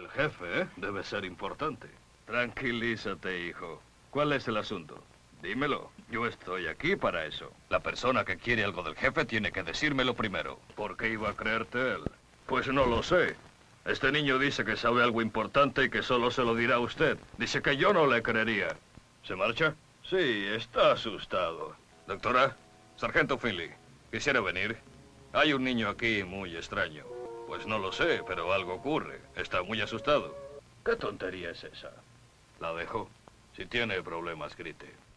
del jefe, ¿eh? Debe ser importante. Tranquilízate, hijo. ¿Cuál es el asunto? Dímelo. Yo estoy aquí para eso. La persona que quiere algo del jefe tiene que decírmelo primero. ¿Por qué iba a creerte él? Pues no lo sé. Este niño dice que sabe algo importante y que solo se lo dirá a usted. Dice que yo no le creería. ¿Se marcha? Sí, está asustado. Doctora, sargento Finley, ¿quisiera venir? Hay un niño aquí muy extraño. Pues no lo sé, pero algo ocurre. Está muy asustado. ¿Qué tontería es esa? La dejo. Si tiene problemas, grite.